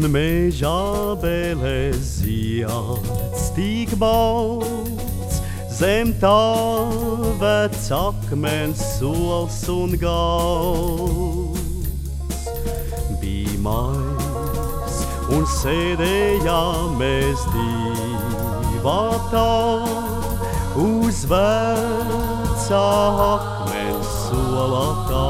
un mežā bēlēs zieds tik balts, zem tā vec akmens sols un galds. Bija mais un sēdējām mēs divatā uz vecā akmens solatā.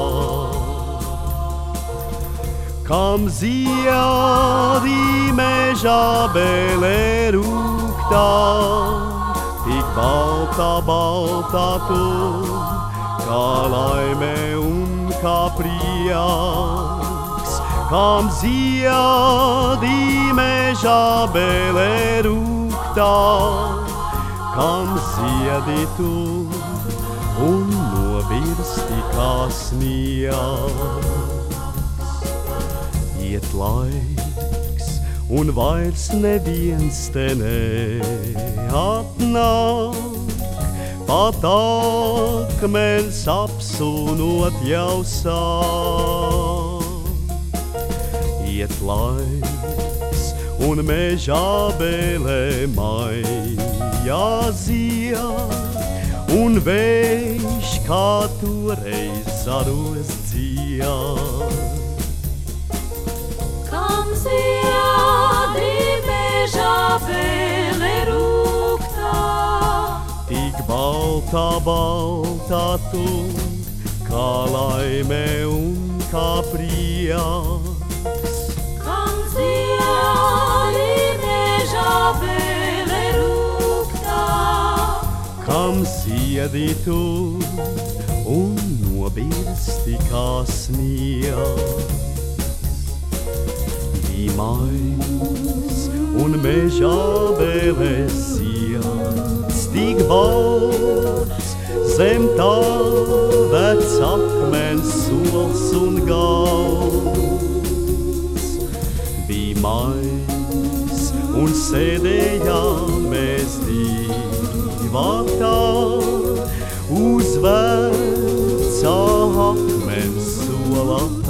Kam ziedi mežā bēlē rūgtā, tik baltā, baltā tu, kā laime un kā prieks. Kam ziedi mežā bēlē rūgtā, kam ziedi tu un novirsti kā sniegs. Iet laiks, un vairs neviens te neatnāk, pat akmens apsūnot jau sāk. Iet laiks, un mežā bēlē maijā zied, un vējš kā toreiz zaros dzied. Ziedi mežā bēlē rūgtā, tik baltā, baltā tu, kā laime un kā prieks. Kam ziedi mežā bēlē rūgtā, kam ziedi tu un nobirsti kā sniegs. Mais un mežā bēlēs zieds tik balts, zem tā vec akmens sols un galds. Bija mais un sēdējām mēs divatā uz vecā akmens solatā.